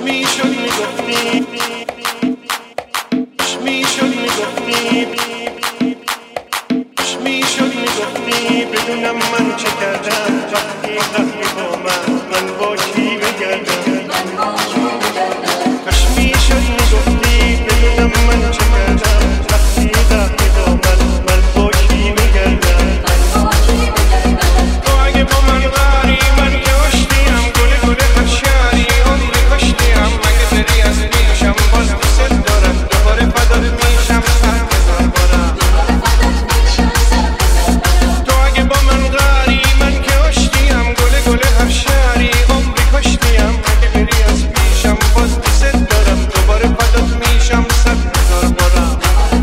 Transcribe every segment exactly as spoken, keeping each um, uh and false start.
میشد میگفتی میشد میگفتی میشد میگفتی بدونم من چه کردم وقتی وقتی با من من با کی بگردم کاش میشد میگفتی بدونم من چه کردم وقتی وقتی با من من با کی بگردم تو اگه با من غری من کشتیم گل گل هر شهری عمری کشتیم مگه بری از پیشم باز دوست دارم دوباره فدات میشم صد هزار بارم تو اگه با من غری من کشتیم گل گل هر شهری عمری کشتیم مگه بری از پیشم باز دوست دارم دوباره فدات میشم صد هزار بارم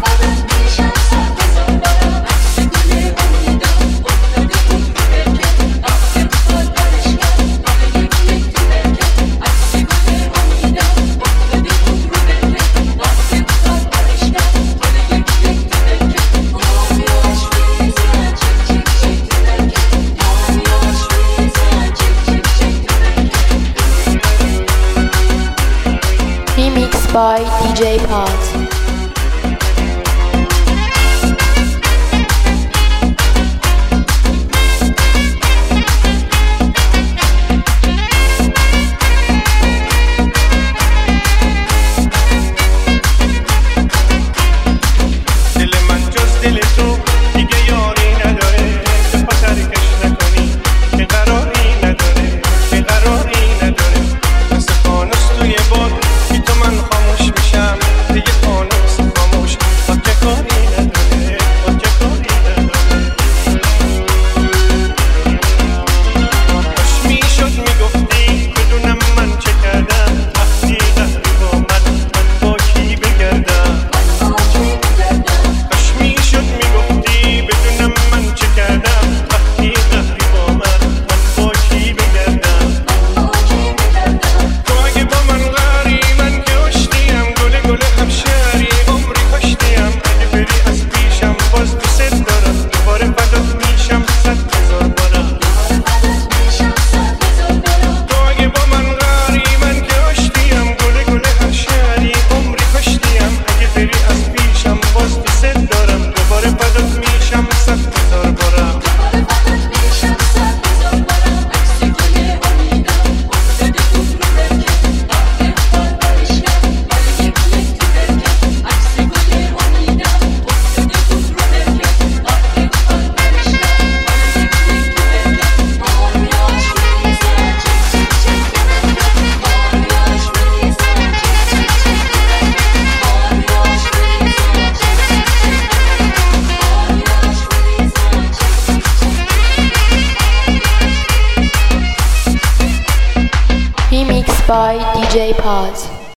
Remixed by دی جی Pod. Remixed by دی جی Pod.